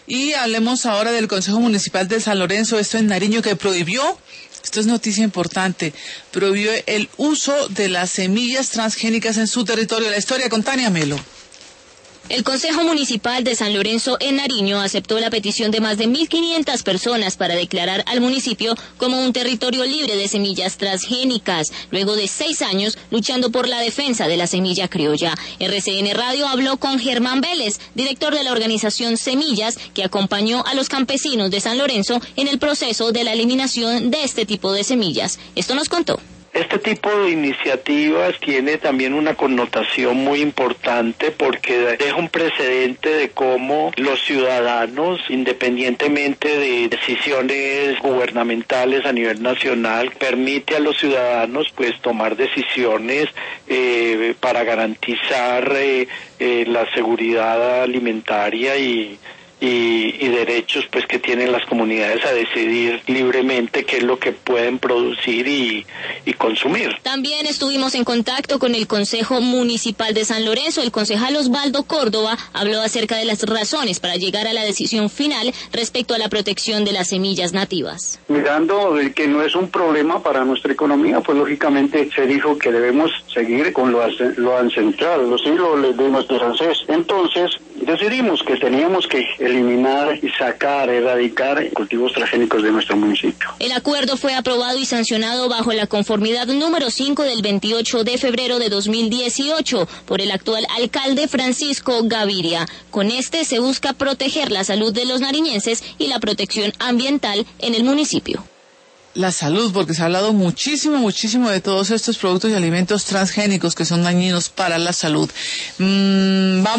Y hablemos ahora del Consejo Municipal de San Lorenzo, esto en Nariño, que prohibió, esto es noticia importante, prohibió el uso de las semillas transgénicas en su territorio. La historia con Tania Melo. El Consejo Municipal de San Lorenzo en Nariño aceptó la petición de más de 1.500 personas para declarar al municipio como un territorio libre de semillas transgénicas, luego de 6 años luchando por la defensa de la semilla criolla. RCN Radio habló con Germán Vélez, director de la organización Semillas, que acompañó a los campesinos de San Lorenzo en el proceso de la eliminación de este tipo de semillas. Esto nos contó. Este tipo de iniciativas tiene también una connotación muy importante porque deja un precedente de cómo los ciudadanos, independientemente de decisiones gubernamentales a nivel nacional, permite a los ciudadanos pues tomar decisiones para garantizar la seguridad alimentaria y derechos pues que tienen las comunidades a decidir libremente qué es lo que pueden producir y consumir. También estuvimos en contacto con el Consejo Municipal de San Lorenzo. El concejal Osvaldo Córdoba habló acerca de las razones para llegar a la decisión final respecto a la protección de las semillas nativas. Mirando que no es un problema para nuestra economía, pues lógicamente se dijo que debemos seguir con lo ancestral, los siglos de nuestros ancestros. Entonces decidimos que teníamos que eliminar y sacar, erradicar cultivos transgénicos de nuestro municipio. El acuerdo fue aprobado y sancionado bajo la conformidad número 5 del 28 de febrero de 2018 por el actual alcalde Francisco Gaviria. Con este se busca proteger la salud de los nariñenses y la protección ambiental en el municipio. La salud, porque se ha hablado muchísimo de todos estos productos y alimentos transgénicos que son dañinos para la salud. Vamos